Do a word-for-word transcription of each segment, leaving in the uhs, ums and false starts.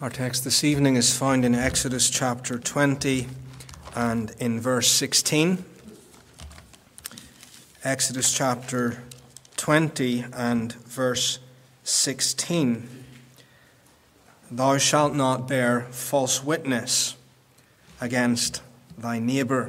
Our text this evening is found in Exodus chapter twenty and in verse sixteen. Exodus chapter twenty and verse sixteen. Thou shalt not bear false witness against thy neighbour.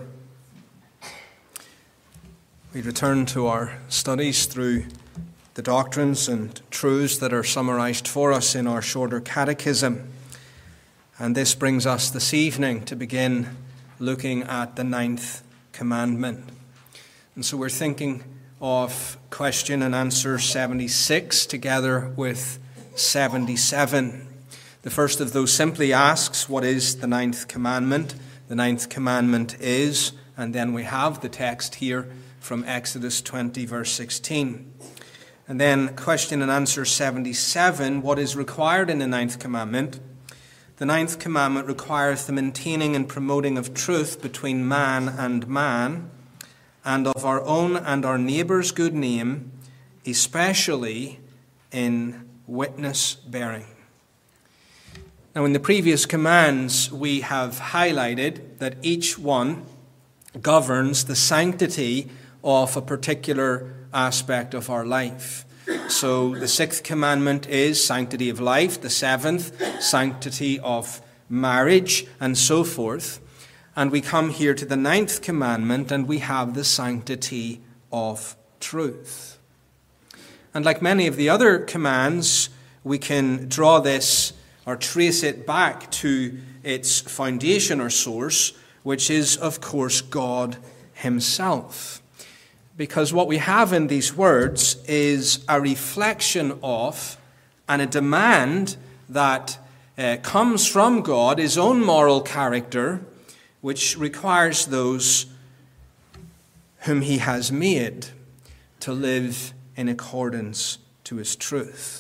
We return to our studies through the doctrines and truths that are summarized for us in our shorter catechism. And this brings us this evening to begin looking at the ninth commandment. And so we're thinking of question and answer seventy-six together with seventy-seven. The first of those simply asks, what is the ninth commandment? The ninth commandment is, and then we have the text here from Exodus twenty, verse sixteen. And then question and answer seventy-seven, what is required in the ninth commandment? The ninth commandment requires the maintaining and promoting of truth between man and man, and of our own and our neighbour's good name, especially in witness bearing. Now, in the previous commands, we have highlighted that each one governs the sanctity of a particular aspect of our life. So the sixth commandment is sanctity of life, the seventh, sanctity of marriage, and so forth. And we come here to the ninth commandment, and we have the sanctity of truth. And like many of the other commands, we can draw this or trace it back to its foundation or source, which is, of course, God Himself. Because what we have in these words is a reflection of and a demand that uh, comes from God, His own moral character, which requires those whom He has made to live in accordance to His truth.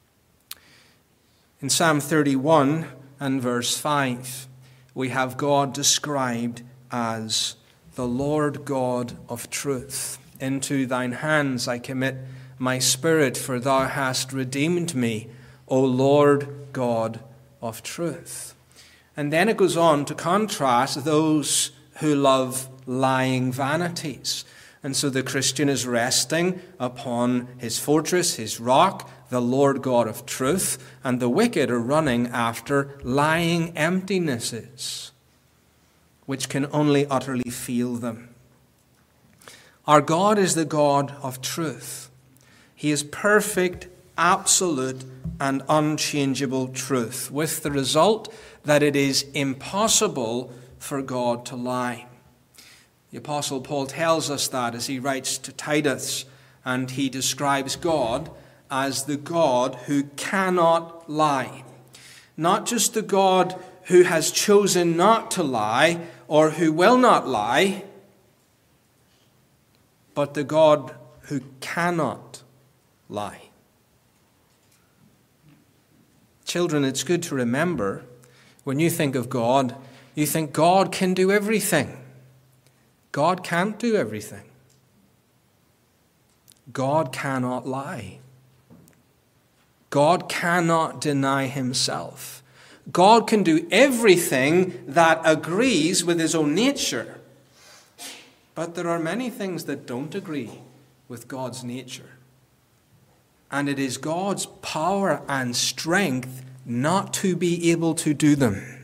In Psalm thirty-one and verse five, we have God described as the Lord God of truth. Into thine hands I commit my spirit, for thou hast redeemed me, O Lord God of truth. And then it goes on to contrast those who love lying vanities. And so the Christian is resting upon his fortress, his rock, the Lord God of truth, and the wicked are running after lying emptinesses, which can only utterly feel them. Our God is the God of truth. He is perfect, absolute, and unchangeable truth, with the result that it is impossible for God to lie. The Apostle Paul tells us that as he writes to Titus, and he describes God as the God who cannot lie. Not just the God who has chosen not to lie or who will not lie, but the God who cannot lie. Children, it's good to remember, when you think of God, you think God can do everything. God can't do everything. God cannot lie. God cannot deny Himself. God can do everything that agrees with His own nature. But there are many things that don't agree with God's nature. And it is God's power and strength not to be able to do them.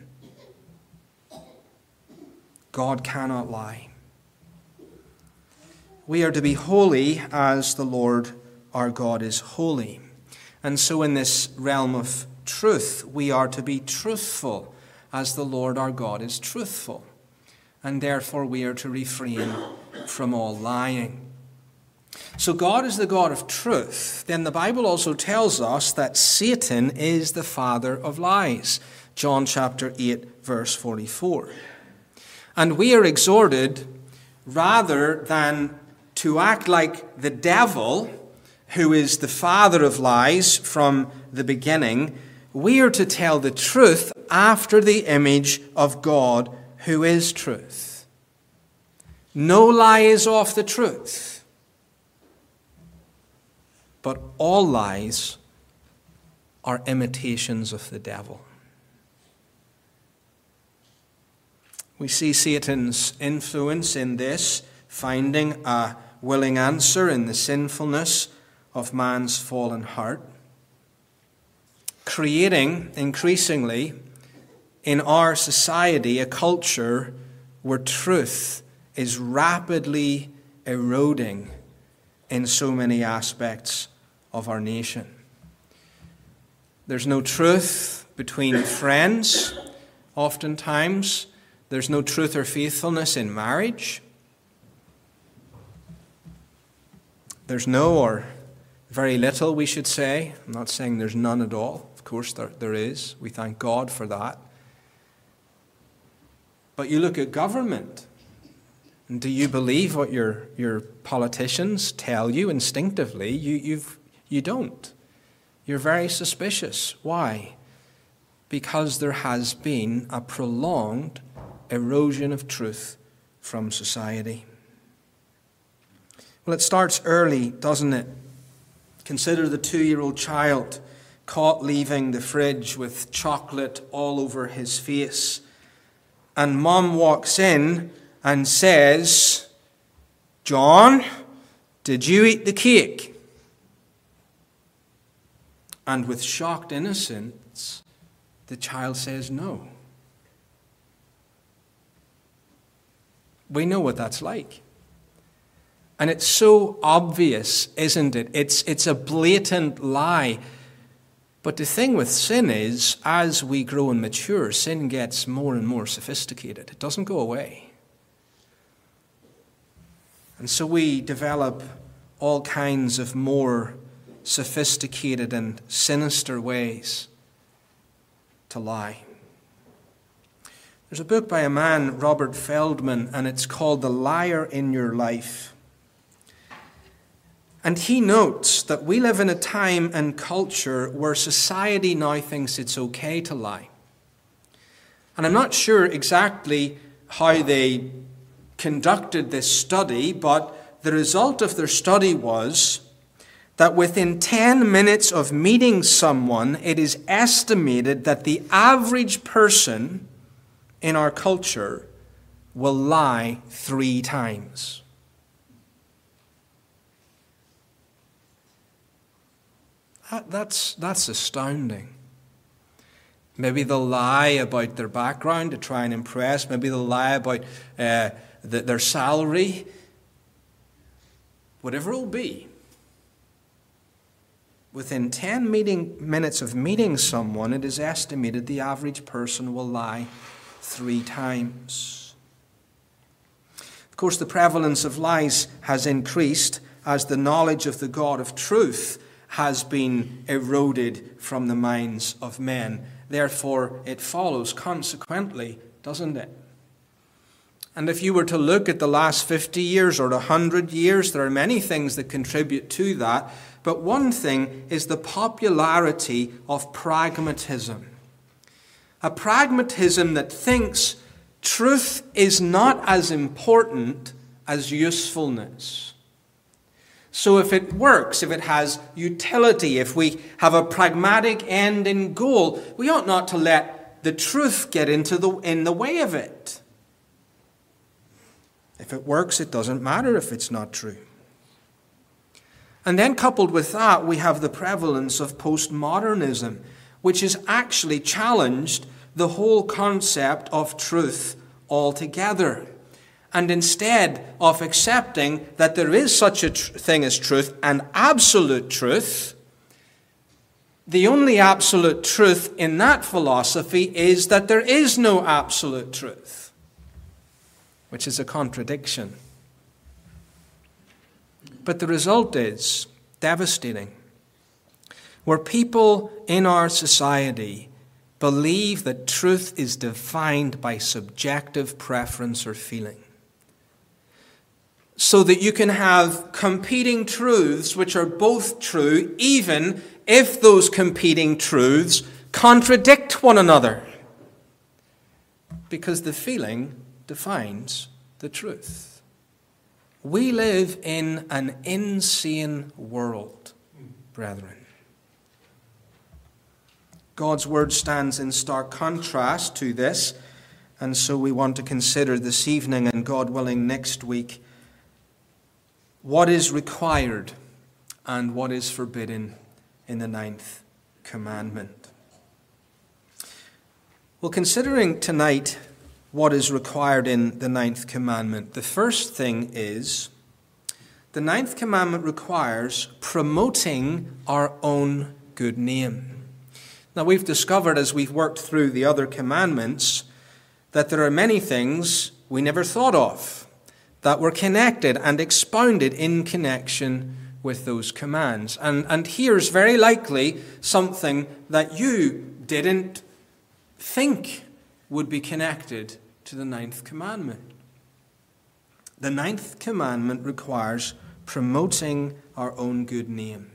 God cannot lie. We are to be holy as the Lord our God is holy. And so in this realm of truth, we are to be truthful as the Lord our God is truthful. And therefore we are to refrain from all lying. So God is the God of truth. Then the Bible also tells us that Satan is the father of lies. John chapter eight, verse forty-four. And we are exhorted, rather than to act like the devil, who is the father of lies from the beginning, we are to tell the truth after the image of God, who is truth. No lie is of the truth, but all lies are imitations of the devil. We see Satan's influence in this, finding a willing answer in the sinfulness of man's fallen heart, creating increasingly in our society a culture where truth is rapidly eroding in so many aspects of our nation. There's no truth between friends, oftentimes. There's no truth or faithfulness in marriage. There's no, or very little, we should say. I'm not saying there's none at all. Of course there, there is. We thank God for that. But you look at government, and do you believe what your, your politicians tell you instinctively? You, you've, you don't. You're very suspicious. Why? Because there has been a prolonged erosion of truth from society. Well, it starts early, doesn't it? Consider the two-year-old child caught leaving the fridge with chocolate all over his face. And Mom walks in and says, "John, did you eat the cake?" And with shocked innocence, the child says no. We know what that's like. And it's so obvious, isn't it? It's, it's a blatant lie. But the thing with sin is, as we grow and mature, sin gets more and more sophisticated. It doesn't go away. And so we develop all kinds of more sophisticated and sinister ways to lie. There's a book by a man, Robert Feldman, and it's called The Liar in Your Life. And he notes that we live in a time and culture where society now thinks it's okay to lie. And I'm not sure exactly how they conducted this study, but the result of their study was that within ten minutes of meeting someone, it is estimated that the average person in our culture will lie three times. That, that's, that's astounding. Maybe they'll lie about their background to try and impress. Maybe they'll lie about uh, the, their salary. Whatever it will be. Within ten meeting, minutes of meeting someone, it is estimated the average person will lie three times. Of course, the prevalence of lies has increased as the knowledge of the God of truth has been eroded from the minds of men. Therefore, it follows consequently, doesn't it? And if you were to look at the last fifty years or one hundred years, there are many things that contribute to that. But one thing is the popularity of pragmatism. A pragmatism that thinks truth is not as important as usefulness. So if it works, if it has utility, if we have a pragmatic end in goal, we ought not to let the truth get into the, in the way of it. If it works, it doesn't matter if it's not true. And then coupled with that, we have the prevalence of postmodernism, which has actually challenged the whole concept of truth altogether. And instead of accepting that there is such a tr- thing as truth and absolute truth, the only absolute truth in that philosophy is that there is no absolute truth, which is a contradiction. But the result is devastating, where people in our society believe that truth is defined by subjective preference or feeling. So that you can have competing truths which are both true, even if those competing truths contradict one another. Because the feeling defines the truth. We live in an insane world, brethren. God's word stands in stark contrast to this. And so we want to consider this evening, and God willing next week, what is required and what is forbidden in the ninth commandment. Well, considering tonight what is required in the ninth commandment, the first thing is the ninth commandment requires promoting our own good name. Now, we've discovered as we've worked through the other commandments that there are many things we never thought of that were connected and expounded in connection with those commands. And, and here's very likely something that you didn't think would be connected to the ninth commandment. The ninth commandment requires promoting our own good name.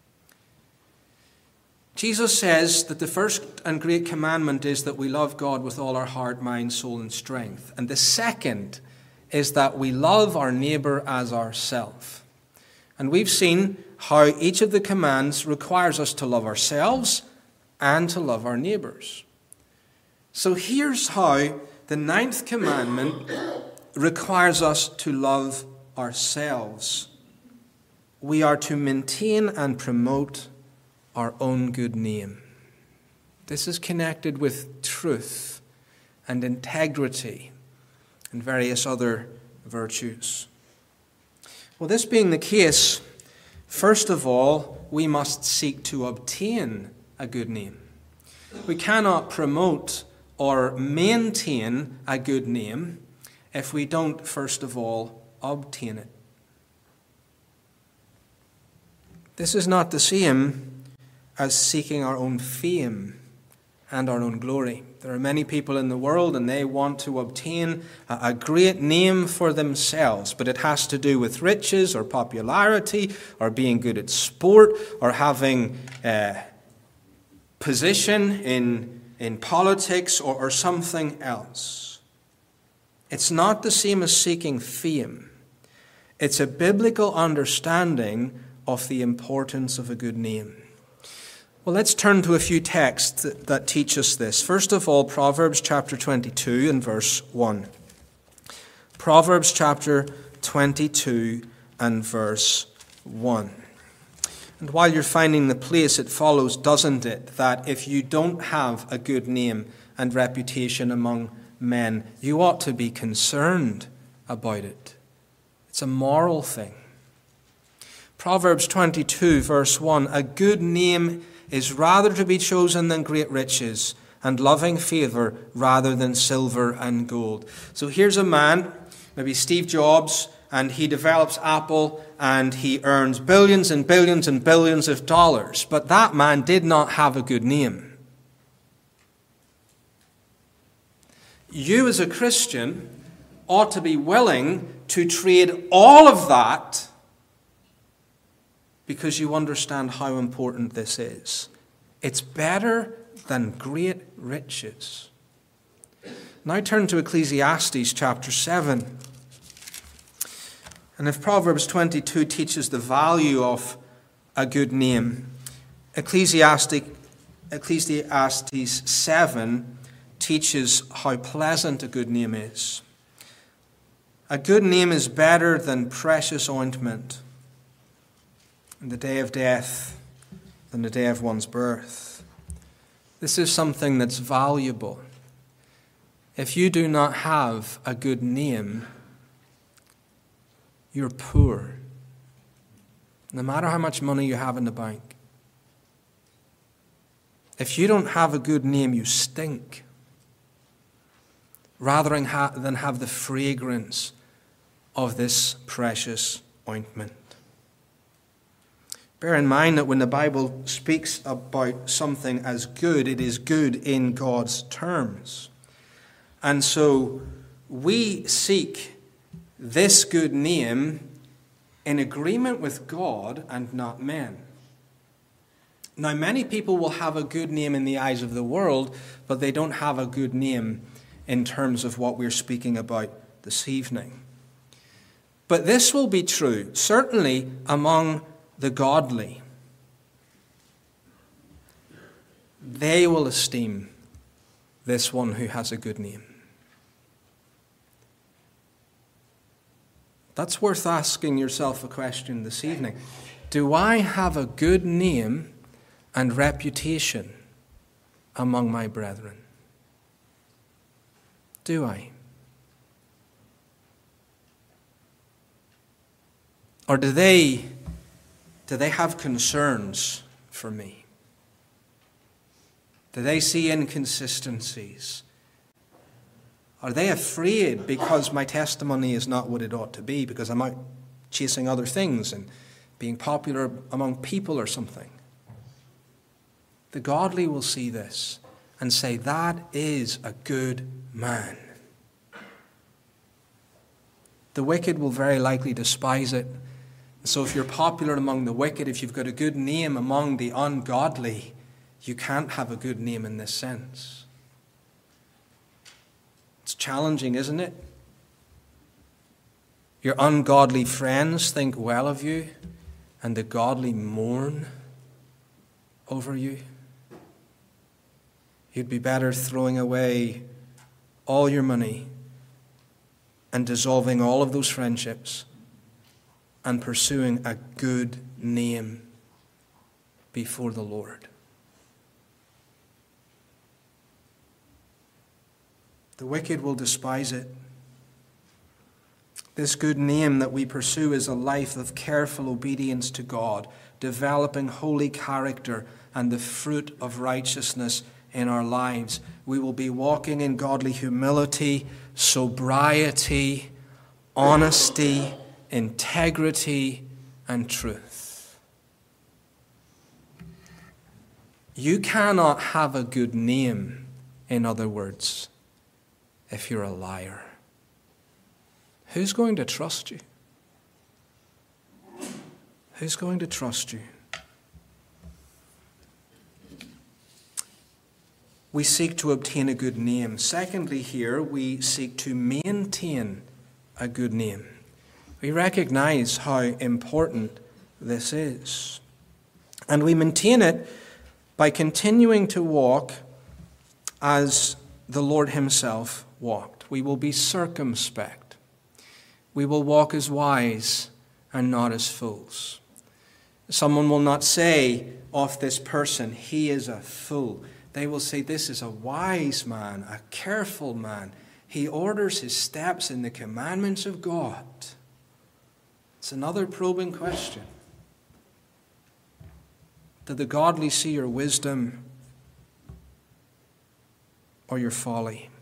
Jesus says that the first and great commandment is that we love God with all our heart, mind, soul, and strength. And the second is that we love our neighbor as ourselves. And we've seen how each of the commands requires us to love ourselves and to love our neighbors. So here's how the ninth commandment requires us to love ourselves. We are to maintain and promote our own good name. This is connected with truth and integrity and various other virtues. Well, this being the case, first of all, we must seek to obtain a good name. We cannot promote or maintain a good name if we don't, first of all, obtain it. This is not the same as seeking our own fame and our own glory. There are many people in the world and they want to obtain a great name for themselves, but it has to do with riches or popularity or being good at sport or having uh, position in, in politics or, or something else. It's not the same as seeking fame. It's a biblical understanding of the importance of a good name. Well, let's turn to a few texts that, that teach us this. First of all, Proverbs chapter twenty-two and verse one. Proverbs chapter twenty-two and verse one. And while you're finding the place, it follows, doesn't it, that if you don't have a good name and reputation among men, you ought to be concerned about it. It's a moral thing. Proverbs twenty-two verse one, a good name is rather to be chosen than great riches, and loving favor rather than silver and gold. So here's a man, maybe Steve Jobs, and he develops Apple, and he earns billions and billions and billions of dollars. But that man did not have a good name. You as a Christian ought to be willing to trade all of that because you understand how important this is. It's better than great riches. Now turn to Ecclesiastes chapter seven. And if Proverbs twenty-two teaches the value of a good name, Ecclesiastes, Ecclesiastes seven teaches how pleasant a good name is. A good name is better than precious ointment in the day of death than the day of one's birth. This is something that's valuable. If you do not have a good name, you're poor. No matter how much money you have in the bank. If you don't have a good name, you stink. Rather than have the fragrance of this precious ointment. Bear in mind that when the Bible speaks about something as good, it is good in God's terms. And so we seek this good name in agreement with God and not men. Now, many people will have a good name in the eyes of the world, but they don't have a good name in terms of what we're speaking about this evening. But this will be true, certainly among the godly. They will esteem this one who has a good name. That's worth asking yourself a question this evening. Do I have a good name and reputation among my brethren? Do I? Or do they, do they have concerns for me? Do they see inconsistencies? Are they afraid because my testimony is not what it ought to be, because I'm out chasing other things and being popular among people or something? The godly will see this and say, that is a good man. The wicked will very likely despise it. So if you're popular among the wicked, if you've got a good name among the ungodly, you can't have a good name in this sense. It's challenging, isn't it? Your ungodly friends think well of you, and the godly mourn over you. You'd be better throwing away all your money and dissolving all of those friendships and pursuing a good name before the Lord. The wicked will despise it. This good name that we pursue is a life of careful obedience to God, developing holy character and the fruit of righteousness in our lives. We will be walking in godly humility, sobriety, honesty, integrity, and truth. You cannot have a good name, in other words, if you're a liar. Who's going to trust you? Who's going to trust you? We seek to obtain a good name. Secondly, here, we seek to maintain a good name. We recognize how important this is. And we maintain it by continuing to walk as the Lord himself walked. We will be circumspect. We will walk as wise and not as fools. Someone will not say of this person, he is a fool. They will say, this is a wise man, a careful man. He orders his steps in the commandments of God. It's another probing question. Do the godly see your wisdom or your folly?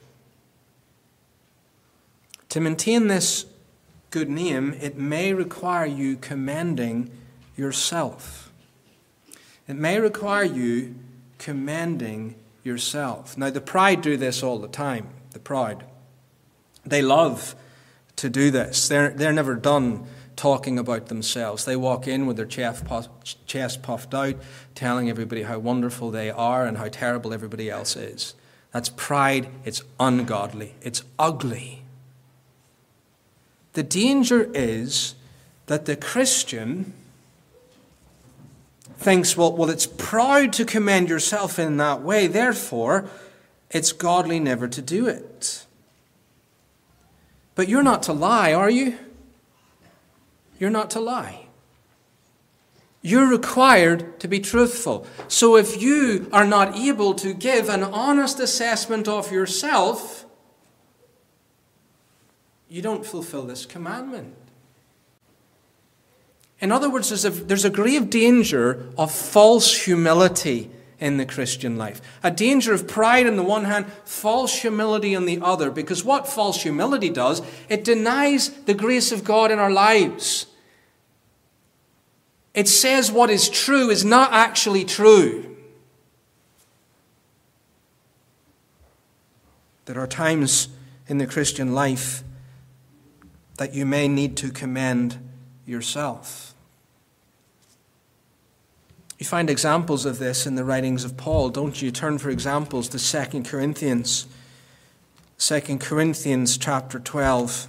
To maintain this good name, it may require you commending yourself. It may require you commending yourself. Now, the proud do this all the time. The proud. They love to do this. They're, they're never done talking about themselves. They walk in with their chest puffed out, telling everybody how wonderful they are and how terrible everybody else is. That's pride. It's ungodly. It's ugly. The danger is that the Christian thinks, well, well, it's proud to commend yourself in that way, therefore, it's godly never to do it. But you're not to lie, are you? You're not to lie. You're required to be truthful. So if you are not able to give an honest assessment of yourself, you don't fulfill this commandment. In other words, there's a, there's a grave danger of false humility in the Christian life. A danger of pride on the one hand, false humility on the other. Because what false humility does, it denies the grace of God in our lives. It says what is true is not actually true. There are times in the Christian life that you may need to commend yourself. You find examples of this in the writings of Paul, don't you? Turn for examples to Second Corinthians. Second Corinthians chapter twelve.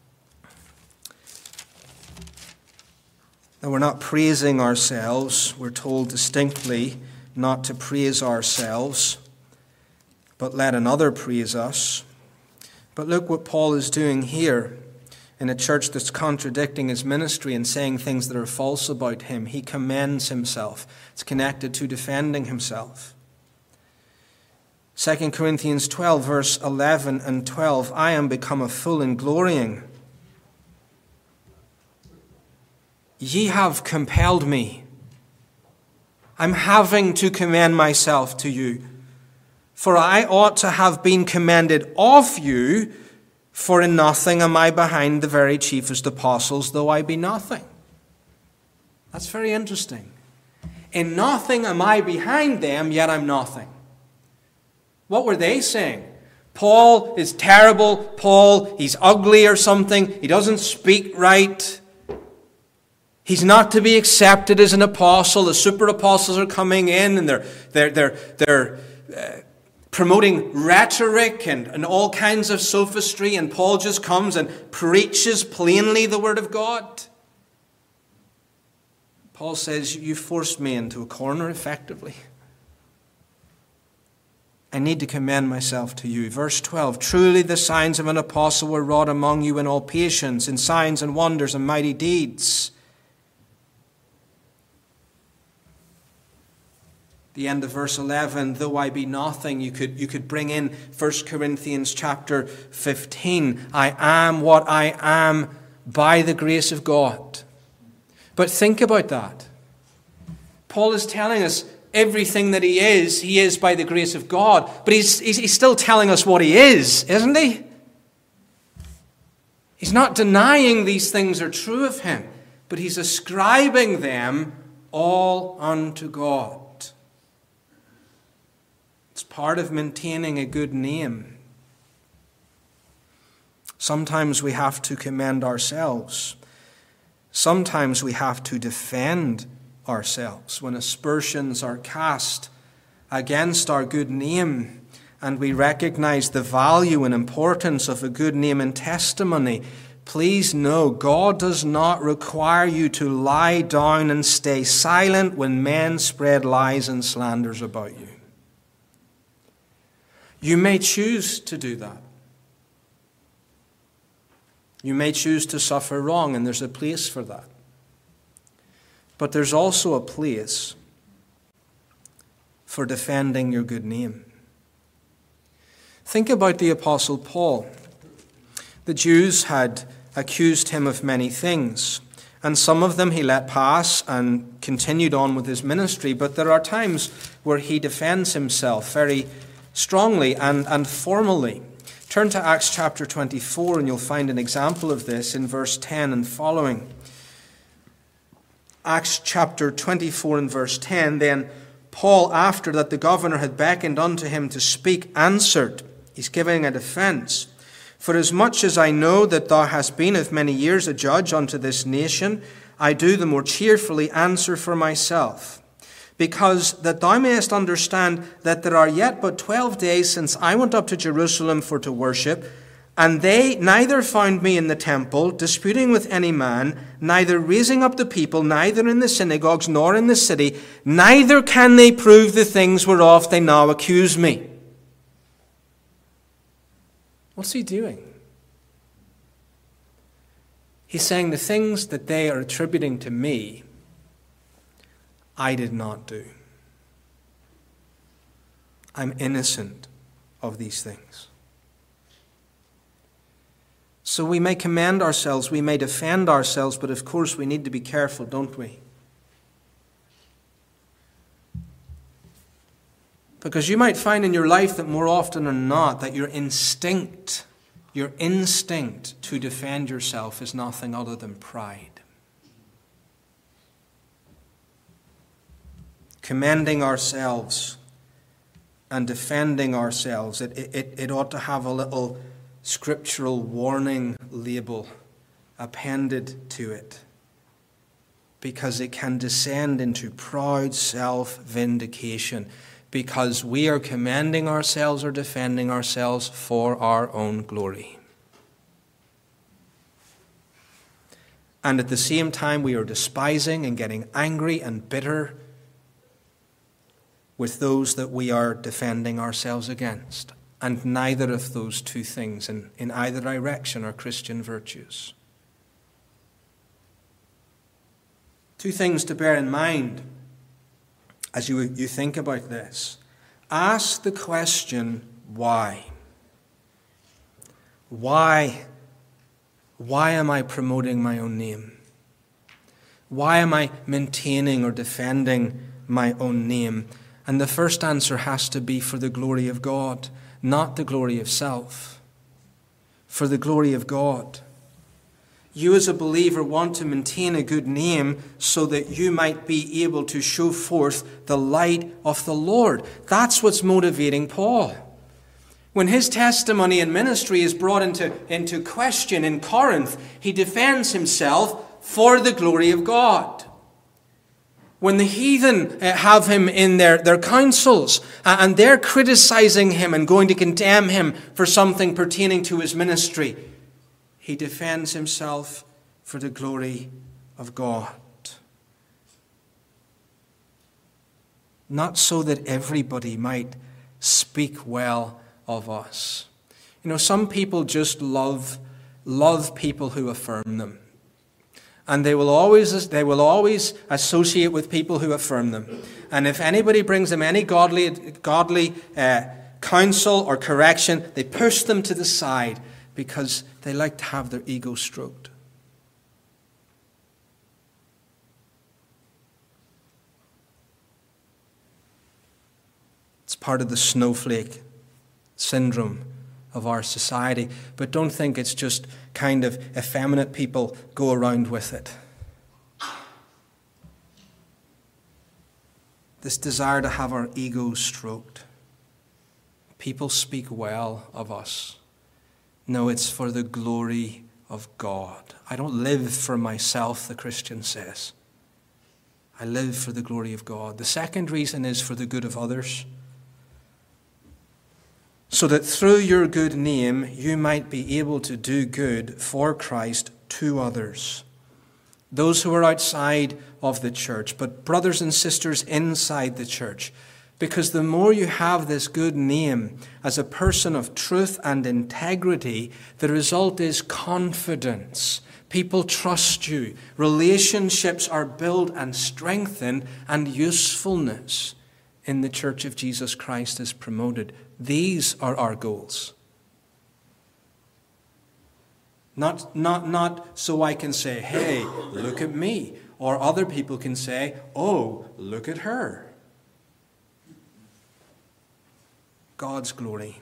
Now, we're not praising ourselves. We're told distinctly not to praise ourselves, but let another praise us. But look what Paul is doing here. in a church that's contradicting his ministry and saying things that are false about him, he commends himself. It's connected to defending himself. Second Corinthians twelve, verse eleven and twelve, I am become a fool in glorying. Ye have compelled me. I'm having to commend myself to you. For I ought to have been commended of you, for in nothing am I behind the very chiefest apostles, though I be nothing. That's very interesting. In nothing am I behind them, yet I'm nothing. What were they saying? Paul is terrible. Paul, he's ugly or something. He doesn't speak right. He's not to be accepted as an apostle. The super apostles are coming in and they're they're they're they're uh, promoting rhetoric and, and all kinds of sophistry, and Paul just comes and preaches plainly the word of God. Paul says, you forced me into a corner effectively. I need to commend myself to you. Verse twelve, truly the signs of an apostle were wrought among you in all patience, in signs and wonders and mighty deeds. The end of verse eleven, though I be nothing, you could, you could bring in First Corinthians chapter fifteen. I am what I am by the grace of God. But think about that. Paul is telling us everything that he is, he is by the grace of God. But he's, he's, he's still telling us what he is, isn't he? He's not denying these things are true of him, but he's ascribing them all unto God. It's part of maintaining a good name. Sometimes we have to commend ourselves. Sometimes we have to defend ourselves when aspersions are cast against our good name and we recognize the value and importance of a good name and testimony. Please know, God does not require you to lie down and stay silent when men spread lies and slanders about you. You may choose to do that. You may choose to suffer wrong, and there's a place for that. But there's also a place for defending your good name. Think about the Apostle Paul. The Jews had accused him of many things, and some of them he let pass and continued on with his ministry. But there are times where he defends himself very strongly and, and formally. Turn to Acts chapter twenty-four and you'll find an example of this in verse ten and following. Acts chapter twenty-four and verse ten, then Paul, after that the governor had beckoned unto him to speak, answered. He's giving a defense. For as much as I know that thou hast been of many years a judge unto this nation, I do the more cheerfully answer for myself. Because that thou mayest understand that there are yet but twelve days since I went up to Jerusalem for to worship, and they neither found me in the temple, disputing with any man, neither raising up the people, neither in the synagogues nor in the city, neither can they prove the things whereof they now accuse me. What's he doing? He's saying the things that they are attributing to me, I did not do. I'm innocent of these things. So we may commend ourselves, we may defend ourselves, but of course we need to be careful, don't we? Because you might find in your life that more often than not that your instinct, your instinct to defend yourself is nothing other than pride. Commending ourselves and defending ourselves, it, it, it ought to have a little scriptural warning label appended to it, because it can descend into proud self-vindication, because we are commending ourselves or defending ourselves for our own glory. And at the same time, we are despising and getting angry and bitter with those that we are defending ourselves against. And neither of those two things in, in either direction are Christian virtues. Two things to bear in mind as you, you think about this. Ask the question, why? Why? Why am I promoting my own name? Why am I maintaining or defending my own name? And the first answer has to be for the glory of God, not the glory of self. For the glory of God. You as a believer want to maintain a good name so that you might be able to show forth the light of the Lord. That's what's motivating Paul. When his testimony and ministry is brought into, into question in Corinth, he defends himself for the glory of God. When the heathen have him in their, their councils and they're criticizing him and going to condemn him for something pertaining to his ministry, he defends himself for the glory of God. Not so that everybody might speak well of us. You know, some people just love, love people who affirm them. And they will always they will always associate with people who affirm them. And if anybody brings them any godly godly uh, counsel or correction, they push them to the side because they like to have their ego stroked. It's part of the snowflake syndrome of our society. But don't think it's just kind of effeminate people go around with it. This desire to have our ego stroked. People speak well of us. No, it's for the glory of God. I don't live for myself, the Christian says. I live for the glory of God. The second reason is for the good of others. So that through your good name, you might be able to do good for Christ to others. Those who are outside of the church, but brothers and sisters inside the church. Because the more you have this good name as a person of truth and integrity, the result is confidence. People trust you. Relationships are built and strengthened, and usefulness in the Church of Jesus Christ is promoted. These are our goals. Not, not, not so I can say, hey, look at me. Or other people can say, oh, look at her. God's glory.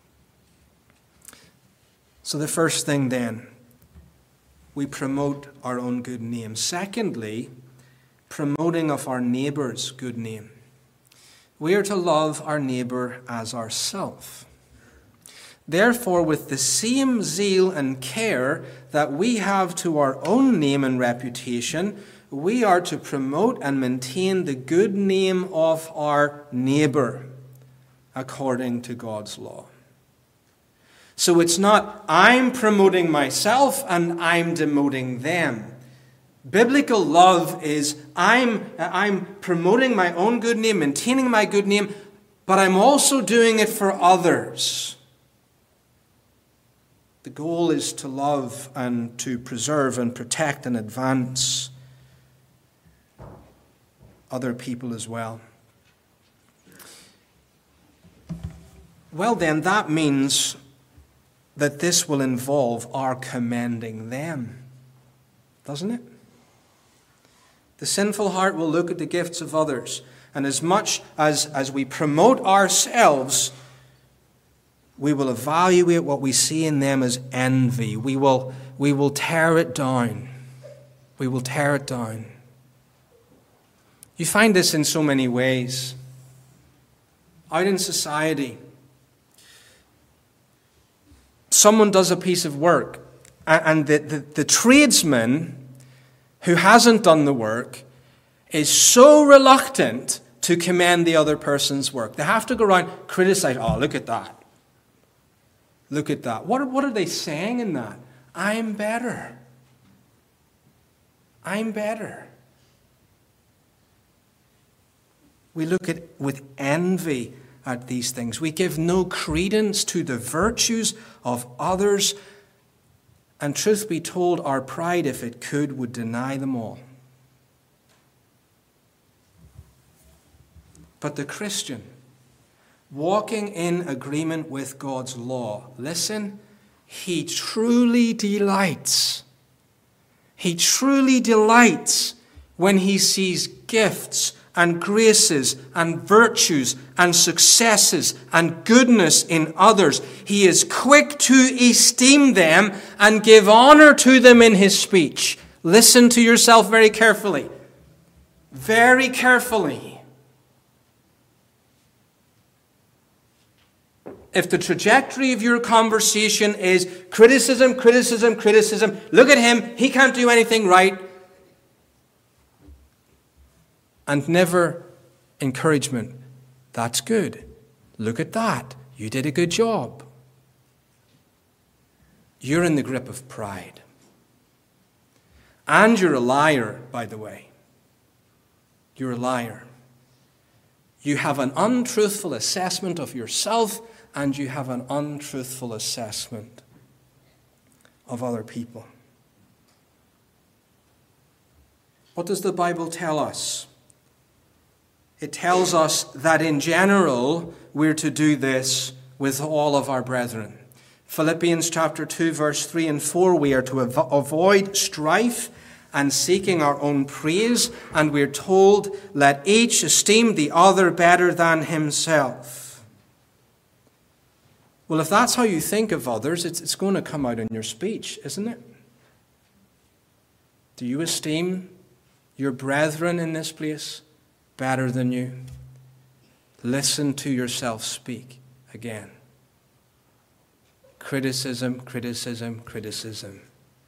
So the first thing then, we promote our own good name. Secondly, promoting of our neighbour's good name. We are to love our neighbour as ourself. Therefore, with the same zeal and care that we have to our own name and reputation, we are to promote and maintain the good name of our neighbour according to God's law. So it's not I'm promoting myself and I'm demoting them. Biblical love is I'm, I'm promoting my own good name, maintaining my good name, but I'm also doing it for others. The goal is to love and to preserve and protect and advance other people as well. Well then, that means that this will involve our commending them, doesn't it? The sinful heart will look at the gifts of others, and as much as, as we promote ourselves, we will evaluate what we see in them as envy. We will, we will tear it down. We will tear it down. You find this in so many ways. Out in society, someone does a piece of work, and the, the, the tradesman who hasn't done the work is so reluctant to commend the other person's work. They have to go around criticize, oh, look at that. Look at that. What are, what are they saying in that? I'm better. I'm better. We look at with envy at these things. We give no credence to the virtues of others. And truth be told, our pride, if it could, would deny them all. But the Christian, walking in agreement with God's law, listen, he truly delights. He truly delights when he sees gifts and graces and virtues and successes and goodness in others. He is quick to esteem them and give honor to them in his speech. Listen to yourself very carefully. Very carefully. If the trajectory of your conversation is criticism, criticism, criticism, look at him, he can't do anything right, and never encouragement, that's good. Look at that. You did a good job. You're in the grip of pride. And you're a liar, by the way. You're a liar. You have an untruthful assessment of yourself, and you have an untruthful assessment of other people. What does the Bible tell us? It tells us that in general, we're to do this with all of our brethren. Philippians chapter two, verse three and four, we are to avo- avoid strife and seeking our own praise, and we're told, let each esteem the other better than himself. Well, if that's how you think of others, it's, it's going to come out in your speech, isn't it? Do you esteem your brethren in this place better than you? Listen to yourself speak again. Criticism, criticism, criticism.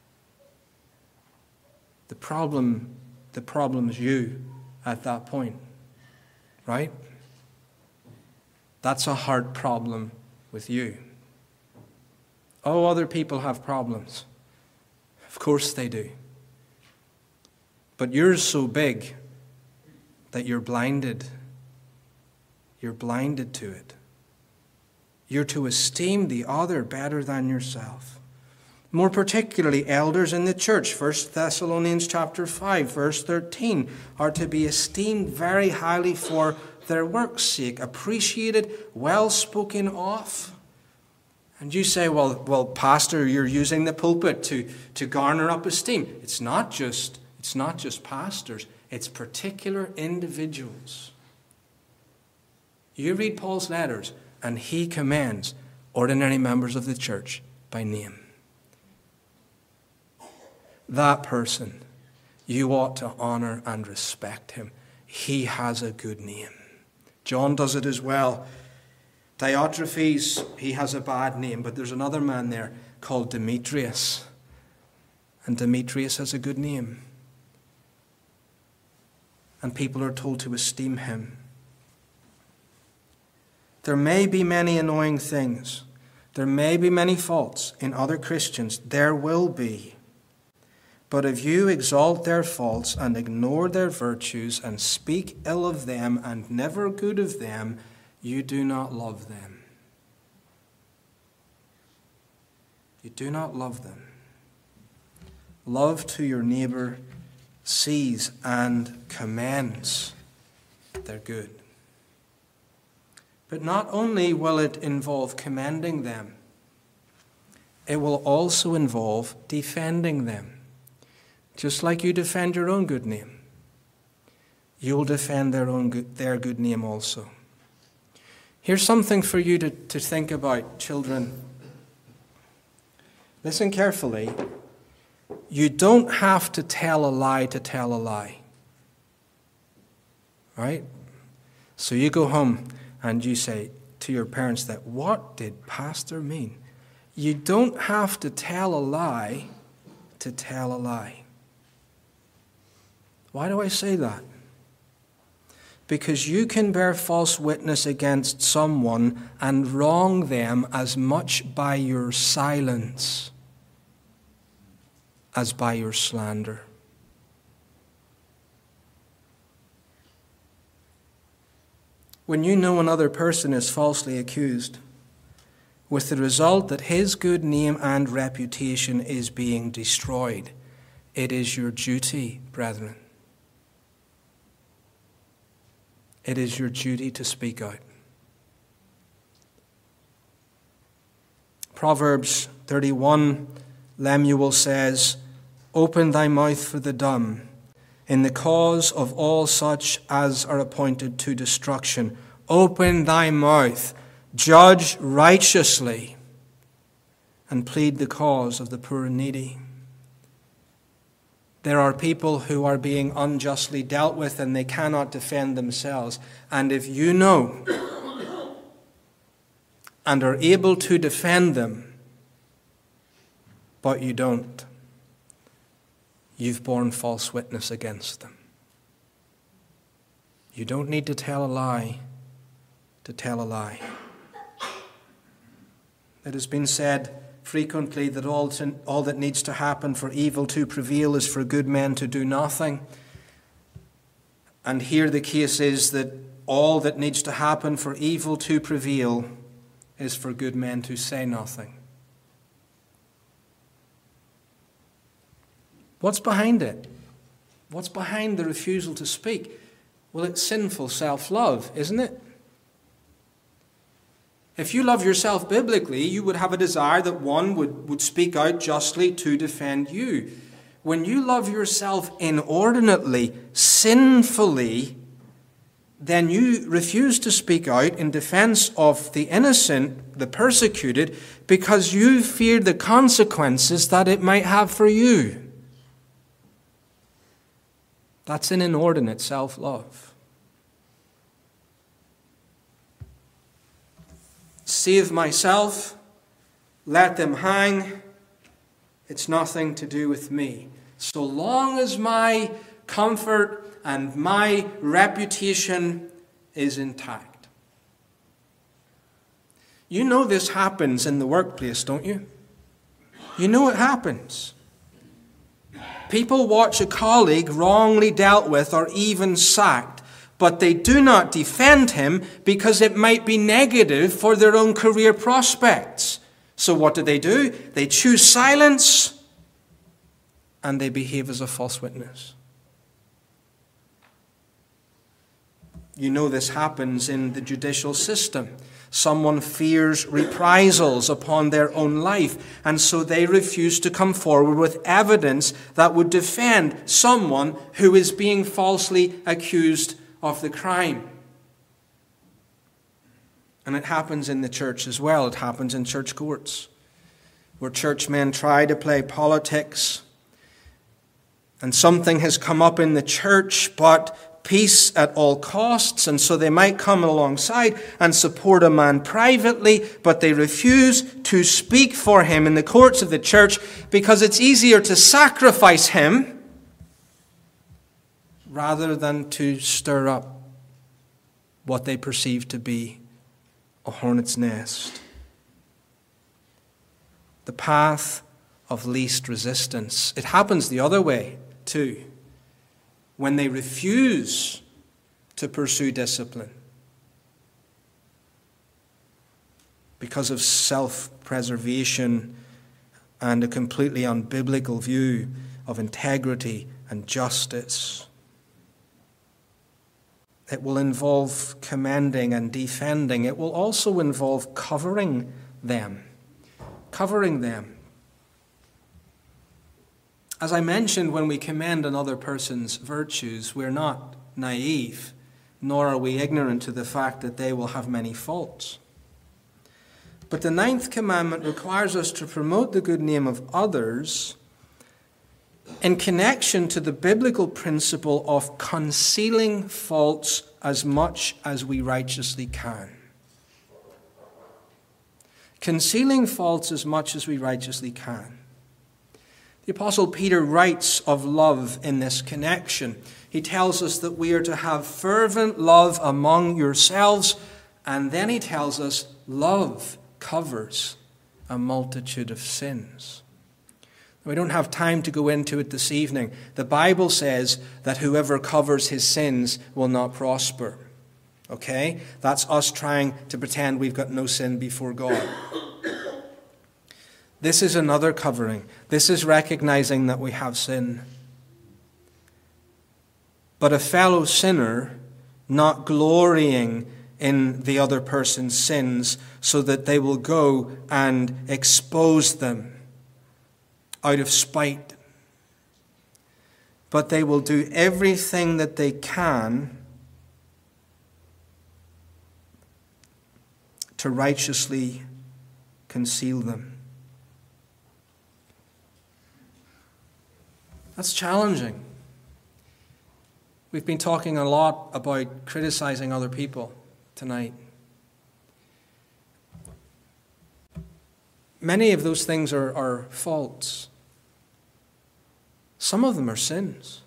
The problem, the problem's you at that point, right? That's a hard problem with you. Oh, other people have problems. Of course they do. But yours so big that you're blinded. You're blinded to it. You're to esteem the other better than yourself. More particularly, elders in the church, First Thessalonians chapter five, verse thirteen, are to be esteemed very highly for their work's sake, appreciated, well spoken of. And you say, well, well, Pastor, you're using the pulpit to, to garner up esteem. It's not just, it's not just pastors. It's particular individuals. You read Paul's letters, and he commends ordinary members of the church by name. That person, you ought to honor and respect him. He has a good name. John does it as well. Diotrephes, he has a bad name, but there's another man there called Demetrius. And Demetrius has a good name. And people are told to esteem him. There may be many annoying things. There may be many faults in other Christians. There will be. But if you exalt their faults and ignore their virtues and speak ill of them and never good of them, you do not love them. You do not love them. Love to your neighbor sees and commends their good. But not only will it involve commending them, it will also involve defending them. Just like you defend your own good name, you will defend their own good, their good name also. Here's something for you to, to think about, children. Listen carefully. You don't have to tell a lie to tell a lie. Right? So you go home and you say to your parents that, what did Pastor mean? You don't have to tell a lie to tell a lie. Why do I say that? Because you can bear false witness against someone and wrong them as much by your silence as by your slander. When you know another person is falsely accused, with the result that his good name and reputation is being destroyed, it is your duty, brethren. it is your duty to speak out. Proverbs thirty-one, Lemuel says, "Open thy mouth for the dumb, in the cause of all such as are appointed to destruction. Open thy mouth, judge righteously, and plead the cause of the poor and needy." There are people who are being unjustly dealt with and they cannot defend themselves. And if you know and are able to defend them, but you don't, you've borne false witness against them. You don't need to tell a lie to tell a lie. It has been said frequently that all, to, all that needs to happen for evil to prevail is for good men to do nothing. And here the case is that all that needs to happen for evil to prevail is for good men to say nothing. What's behind it? What's behind the refusal to speak? Well, it's sinful self-love, isn't it? If you love yourself biblically, you would have a desire that one would, would speak out justly to defend you. When you love yourself inordinately, sinfully, then you refuse to speak out in defense of the innocent, the persecuted, because you fear the consequences that it might have for you. That's an inordinate self-love. Save myself, let them hang, it's nothing to do with me. So long as my comfort and my reputation is intact. You know this happens in the workplace, don't you? You know it happens. People watch a colleague wrongly dealt with or even sacked, but they do not defend him because it might be negative for their own career prospects. So what do they do? They choose silence and they behave as a false witness. You know this happens in the judicial system. Someone fears reprisals upon their own life, and so they refuse to come forward with evidence that would defend someone who is being falsely accused of the crime. And it happens in the church as well. It happens in church courts, where churchmen try to play politics, and something has come up in the church, but peace at all costs, and so they might come alongside and support a man privately, but they refuse to speak for him in the courts of the church because it's easier to sacrifice him rather than to stir up what they perceive to be a hornet's nest. The path of least resistance. It happens the other way too. When they refuse to pursue discipline because of self-preservation and a completely unbiblical view of integrity and justice. It will involve commending and defending. It will also involve covering them. Covering them. As I mentioned, when we commend another person's virtues, we're not naive, nor are we ignorant to the fact that they will have many faults. But the ninth commandment requires us to promote the good name of others in connection to the biblical principle of concealing faults as much as we righteously can. Concealing faults as much as we righteously can. The Apostle Peter writes of love in this connection. He tells us that we are to have fervent love among yourselves, and then he tells us love covers a multitude of sins. We don't have time to go into it this evening. The Bible says that whoever covers his sins will not prosper. Okay? That's us trying to pretend we've got no sin before God. This is another covering. This is recognizing that we have sin. But a fellow sinner not glorying in the other person's sins so that they will go and expose them out of spite. But they will do everything that they can to righteously conceal them. That's challenging. We've been talking a lot about criticizing other people tonight. Many of those things are, are faults. Some of them are sins.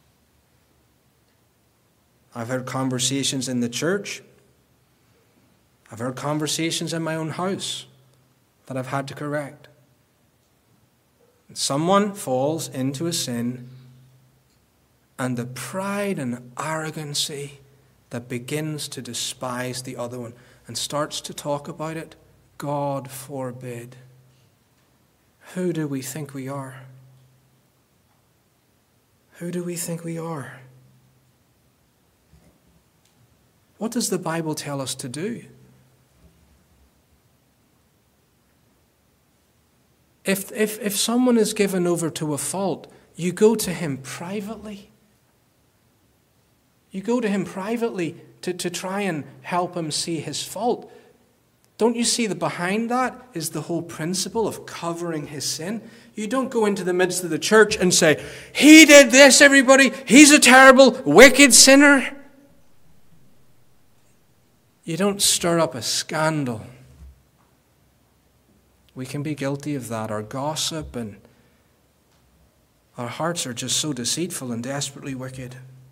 I've heard conversations in the church. I've heard conversations in my own house that I've had to correct. And someone falls into a sin, and the pride and arrogancy that begins to despise the other one and starts to talk about it, God forbid. Who do we think we are? Who do we think we are? What does the Bible tell us to do? If, if, if someone is given over to a fault, you go to him privately. You go to him privately to, to try and help him see his fault. Don't you see that behind that is the whole principle of covering his sin? You don't go into the midst of the church and say, he did this, everybody. He's a terrible, wicked sinner. You don't stir up a scandal. We can be guilty of that. Our gossip and our hearts are just so deceitful and desperately wicked.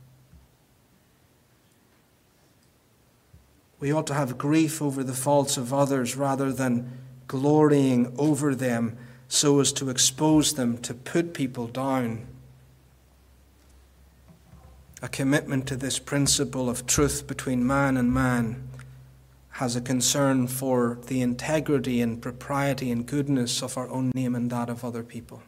We ought to have grief over the faults of others rather than glorying over them so as to expose them, to put people down. A commitment to this principle of truth between man and man has a concern for the integrity and propriety and goodness of our own name and that of other people.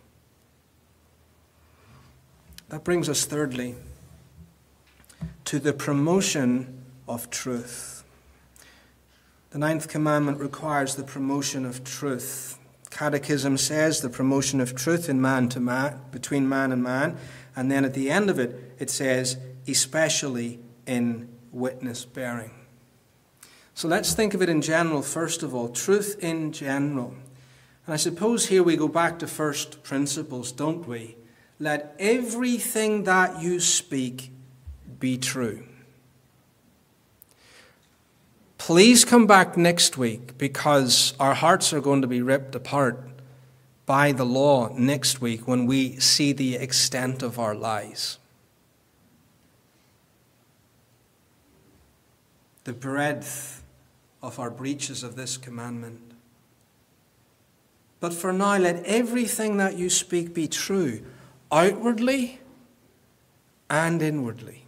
That brings us thirdly to the promotion of truth. The ninth commandment requires the promotion of truth. Catechism says the promotion of truth in man to man, between man and man, and then at the end of it, it says, especially in witness bearing. So let's think of it in general, first of all, truth in general. And I suppose here we go back to first principles, don't we? Let everything that you speak be true. Please come back next week, because our hearts are going to be ripped apart by the law next week when we see the extent of our lies. The breadth of our breaches of this commandment. But for now, let everything that you speak be true, outwardly and inwardly.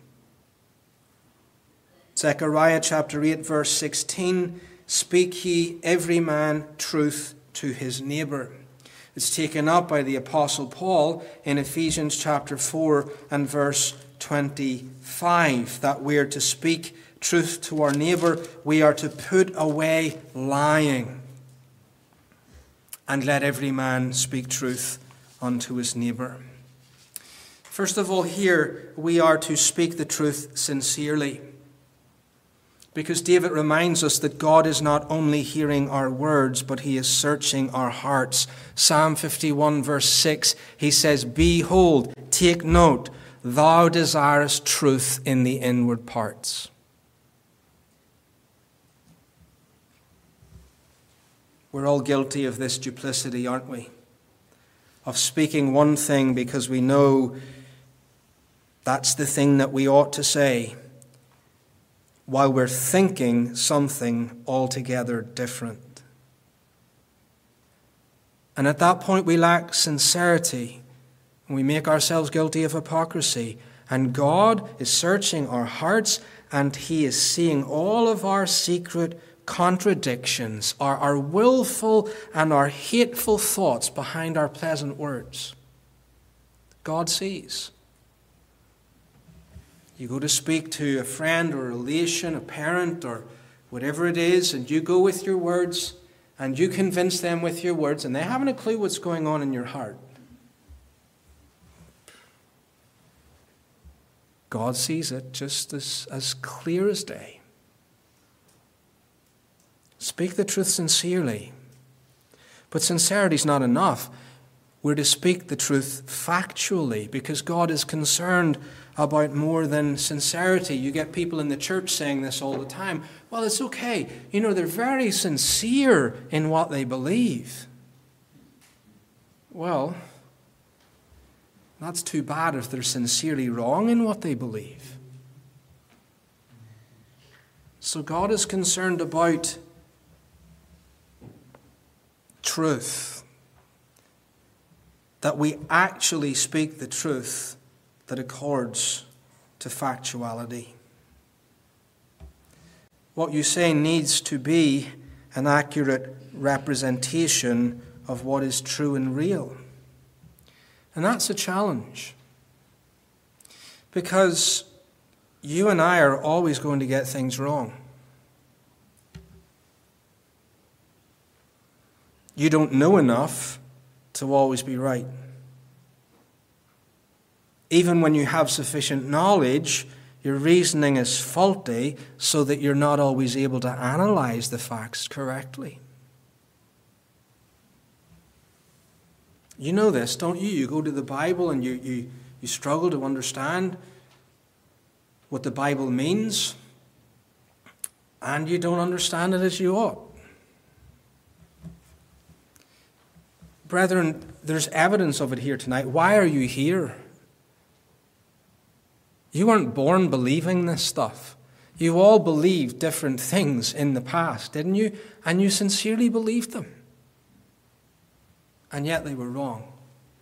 Zechariah chapter eight, verse sixteen, speak ye every man truth to his neighbour. It's taken up by the Apostle Paul in Ephesians chapter four and verse twenty-five, that we are to speak truth to our neighbour. We are to put away lying. And let every man speak truth unto his neighbour. First of all, here we are to speak the truth sincerely. Because David reminds us that God is not only hearing our words, but he is searching our hearts. Psalm fifty-one verse six, he says, behold, take note, thou desirest truth in the inward parts. We're all guilty of this duplicity, aren't we? Of speaking one thing because we know that's the thing that we ought to say, while we're thinking something altogether different. And at that point we lack sincerity, and we make ourselves guilty of hypocrisy. And God is searching our hearts, and he is seeing all of our secret contradictions, our, our willful and our hateful thoughts behind our pleasant words. God sees. You go to speak to a friend or a relation, a parent, or whatever it is, and you go with your words, and you convince them with your words, and they haven't a clue what's going on in your heart. God sees it just as, as clear as day. Speak the truth sincerely. But sincerity is not enough. We're to speak the truth factually, because God is concerned about more than sincerity. You get people in the church saying this all the time. Well, it's okay. You know, they're very sincere in what they believe. Well, that's too bad if they're sincerely wrong in what they believe. So God is concerned about truth. That we actually speak the truth that accords to factuality. What you say needs to be an accurate representation of what is true and real. And that's a challenge. Because you and I are always going to get things wrong. You don't know enough to always be right. Even when you have sufficient knowledge, your reasoning is faulty so that you're not always able to analyze the facts correctly. You know this, don't you? You go to the Bible and you, you, you struggle to understand what the Bible means, and you don't understand it as you ought. Brethren, there's evidence of it here tonight. Why are you here? You weren't born believing this stuff. You all believed different things in the past, didn't you? And you sincerely believed them. And yet they were wrong.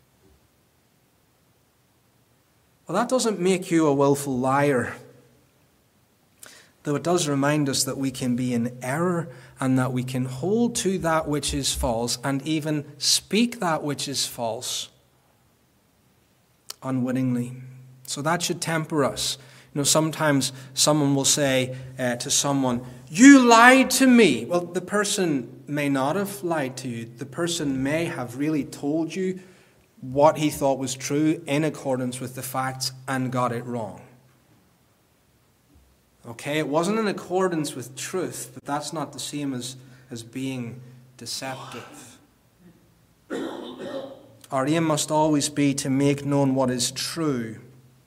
Well, that doesn't make you a willful liar. Though it does remind us that we can be in error and that we can hold to that which is false and even speak that which is false unwittingly. So that should temper us. You know, sometimes someone will say uh, to someone, "You lied to me." Well, the person may not have lied to you. The person may have really told you what he thought was true in accordance with the facts and got it wrong. Okay, it wasn't in accordance with truth, but that's not the same as, as being deceptive. Our aim must always be to make known what is true.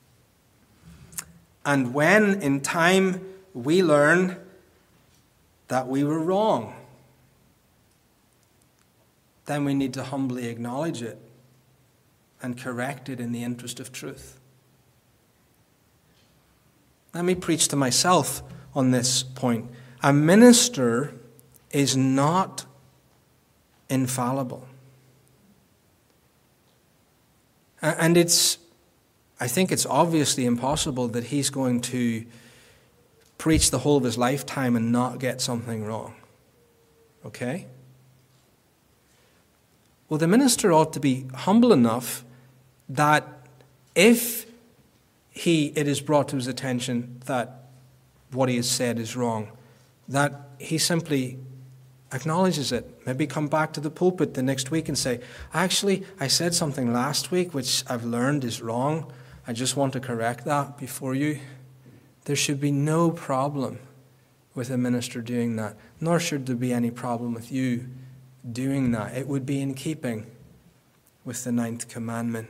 And when in time we learn that we were wrong, then we need to humbly acknowledge it and correct it in the interest of truth. Let me preach to myself on this point. A minister is not infallible. And it's, I think it's obviously impossible that he's going to preach the whole of his lifetime and not get something wrong. Okay? Well, the minister ought to be humble enough that if he it is brought to his attention that what he has said is wrong, that he simply acknowledges it. Maybe come back to the pulpit the next week and say, "Actually, I said something last week which I've learned is wrong. I just want to correct that before you." There should be no problem with a minister doing that, nor should there be any problem with you doing that. It would be in keeping with the ninth commandment.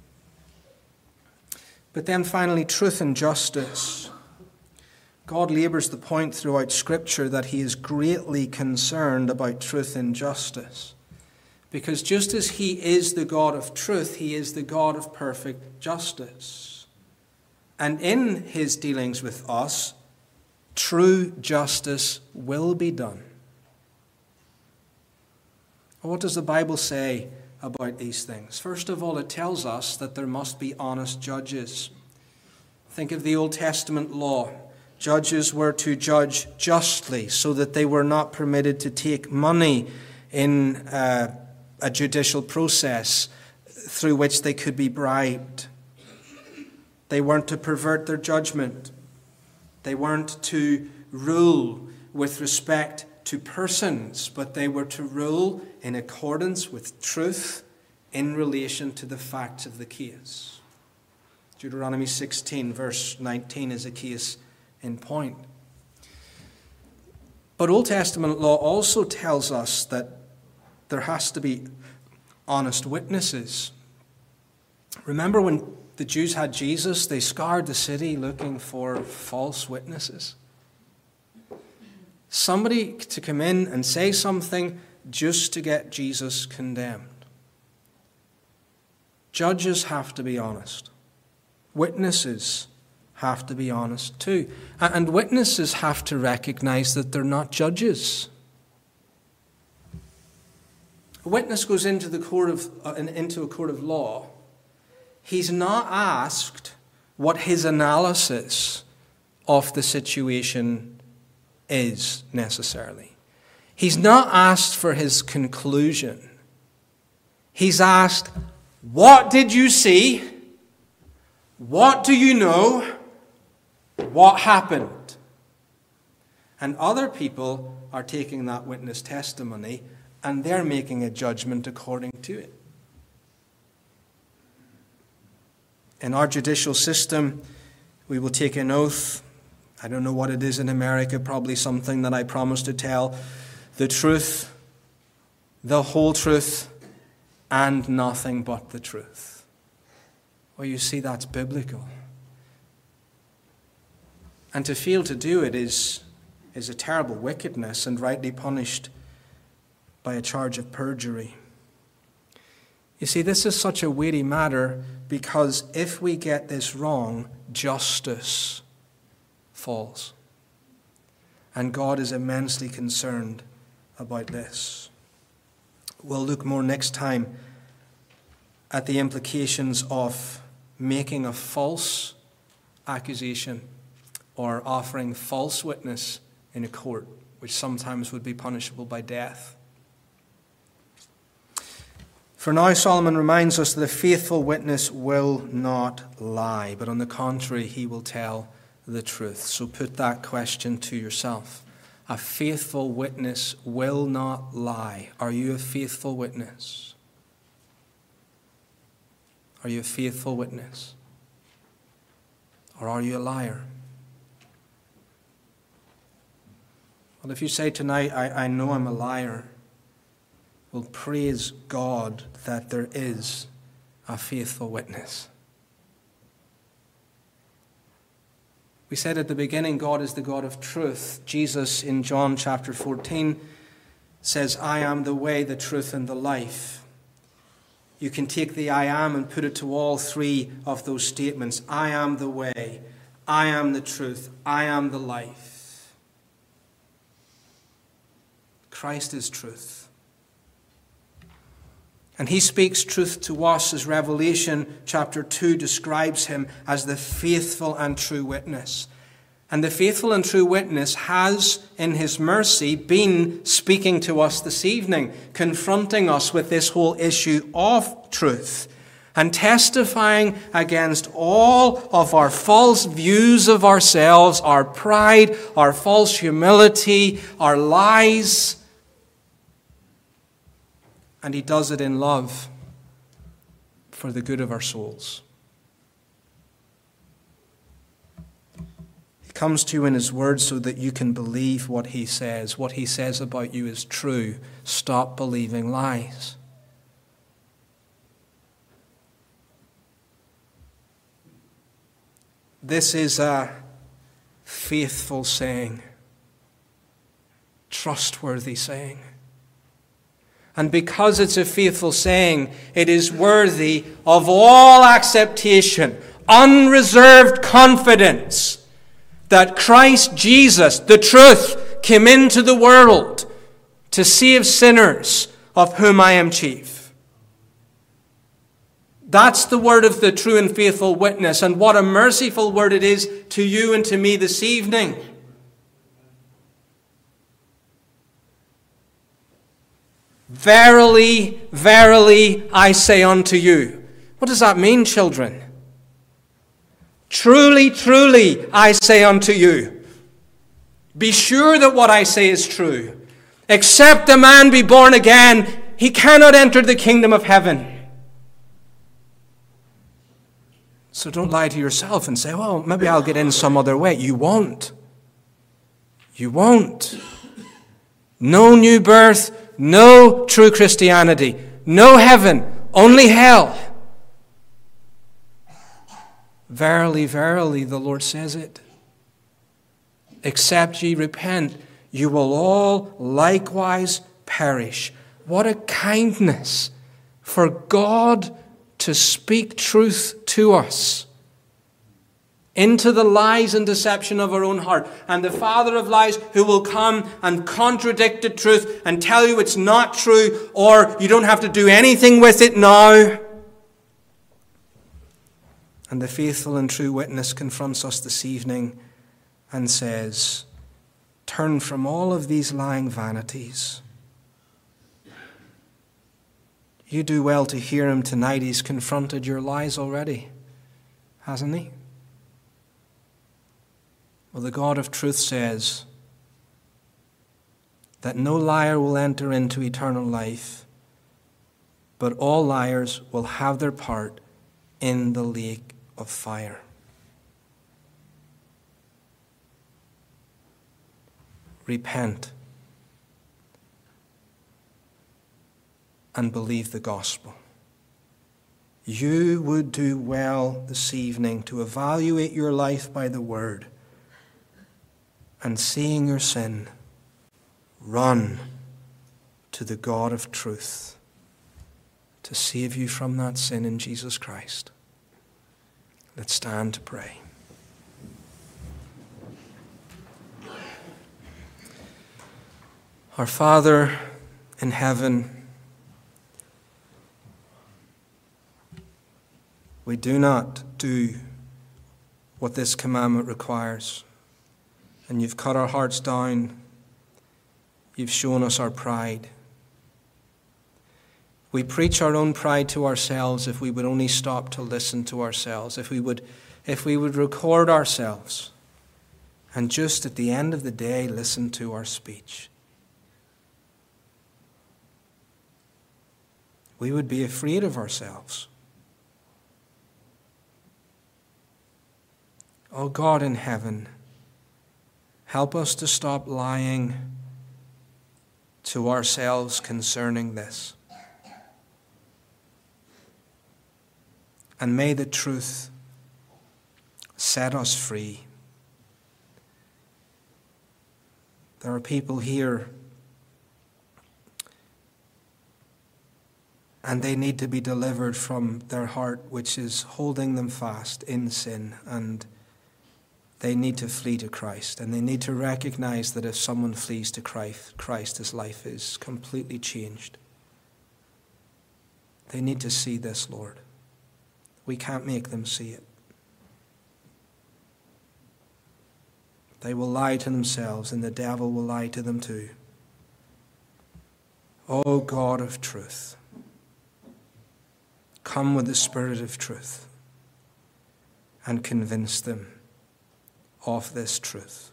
But then finally, truth and justice. God labours the point throughout Scripture that he is greatly concerned about truth and justice. Because just as he is the God of truth, he is the God of perfect justice. And in his dealings with us, true justice will be done. What does the Bible say about these things? First of all, it tells us that there must be honest judges. Think of the Old Testament law. Judges were to judge justly so that they were not permitted to take money in uh, a judicial process through which they could be bribed. They They weren't to pervert their judgment. They weren't to rule with respect to persons, but they were to rule in accordance with truth in relation to the facts of the case. Deuteronomy sixteen, verse nineteen is a case in point. But Old Testament law also tells us that there has to be honest witnesses. Remember when the Jews had Jesus, they scoured the city looking for false witnesses. Somebody to come in and say something just to get Jesus condemned. Judges have to be honest. Witnesses have to be honest too. And witnesses have to recognize that they're not judges. A witness goes into the court of uh, into a court of law. He's not asked what his analysis of the situation is necessarily. He's not asked for his conclusion. He's asked, what did you see? What do you know? What happened? And other people are taking that witness testimony and they're making a judgment according to it. In our judicial system, we will take an oath. I don't know what it is in America, probably something that I promise to tell the truth, the whole truth, and nothing but the truth. Well, you see, that's biblical. And to fail to do it is, is a terrible wickedness and rightly punished by a charge of perjury. You see, this is such a weighty matter because if we get this wrong, justice falls. And God is immensely concerned about this. We'll look more next time at the implications of making a false accusation or offering false witness in a court, which sometimes would be punishable by death. For now, Solomon reminds us that a faithful witness will not lie, but on the contrary, he will tell the truth. So put that question to yourself. A faithful witness will not lie. Are you a faithful witness? Are you a faithful witness? Or are you a liar? Well, if you say tonight, I, I know I'm a liar, well, praise God that there is a faithful witness. We said at the beginning, God is the God of truth. Jesus in John chapter fourteen says, I am the way, the truth, and the life. You can take the I am and put it to all three of those statements. I am the way, I am the truth, I am the life. Christ is truth. And he speaks truth to us as Revelation chapter two describes him as the faithful and true witness. And the faithful and true witness has, in his mercy, been speaking to us this evening, confronting us with this whole issue of truth and testifying against all of our false views of ourselves, our pride, our false humility, our lies. And he does it in love for the good of our souls. He comes to you in his word so that you can believe what he says. What he says about you is true. Stop believing lies. This is a faithful saying, trustworthy saying. And because it's a faithful saying, it is worthy of all acceptation, unreserved confidence that Christ Jesus, the truth, came into the world to save sinners, of whom I am chief. That's the word of the true and faithful witness, and what a merciful word it is to you and to me this evening. Verily, verily, I say unto you. What does that mean, children? Truly, truly, I say unto you, be sure that what I say is true. Except a man be born again, he cannot enter the kingdom of heaven. So don't lie to yourself and say, well, maybe I'll get in some other way. You won't. You won't. No new birth, no true Christianity, no heaven, only hell. Verily, verily, the Lord says it. Except ye repent, you will all likewise perish. What a kindness for God to speak truth to us into the lies and deception of our own heart. And the father of lies who will come and contradict the truth and tell you it's not true, or you don't have to do anything with it now. And the faithful and true witness confronts us this evening and says, turn from all of these lying vanities. You do well to hear him tonight. He's confronted your lies already, hasn't he? Well, the God of truth says that no liar will enter into eternal life, but all liars will have their part in the lake of fire. Repent and believe the gospel. You would do well this evening to evaluate your life by the word, and seeing your sin, run to the God of truth to save you from that sin in Jesus Christ. Let's stand to pray. Our Father in heaven, we do not do what this commandment requires. And you've cut our hearts down. You've shown us our pride. We preach our own pride to ourselves if we would only stop to listen to ourselves, if we would, if we would record ourselves and just at the end of the day listen to our speech. We would be afraid of ourselves. Oh God in heaven, help us to stop lying to ourselves concerning this. And may the truth set us free. There are people here, and they need to be delivered from their heart, which is holding them fast in sin, and they need to flee to Christ, and they need to recognize that if someone flees to Christ, Christ, his life is completely changed. They need to see this, Lord. We can't make them see it. They will lie to themselves, and the devil will lie to them too. O God of truth, come with the Spirit of truth and convince them of this truth.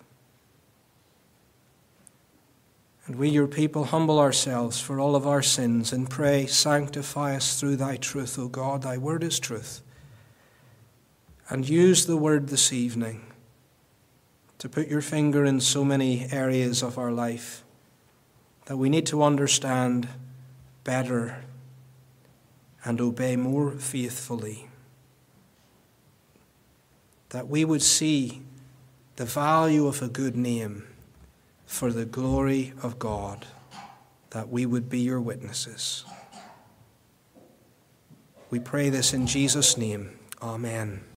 And we, your people, humble ourselves for all of our sins and pray, sanctify us through thy truth, O God. Thy word is truth. And use the word this evening to put your finger in so many areas of our life that we need to understand better and obey more faithfully. That we would see the value of a good name for the glory of God, that we would be your witnesses. We pray this in Jesus' name. Amen.